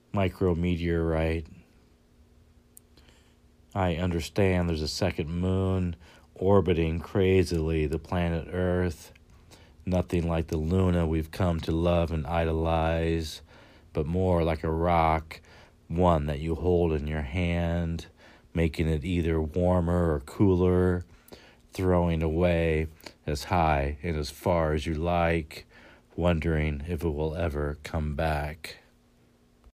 micrometeorite. I understand there's a second moon orbiting crazily the planet Earth. Nothing like the Luna we've come to love and idolize, but more like a rock, one that you hold in your hand, making it either warmer or cooler, throwing away as high and as far as you like, wondering if it will ever come back.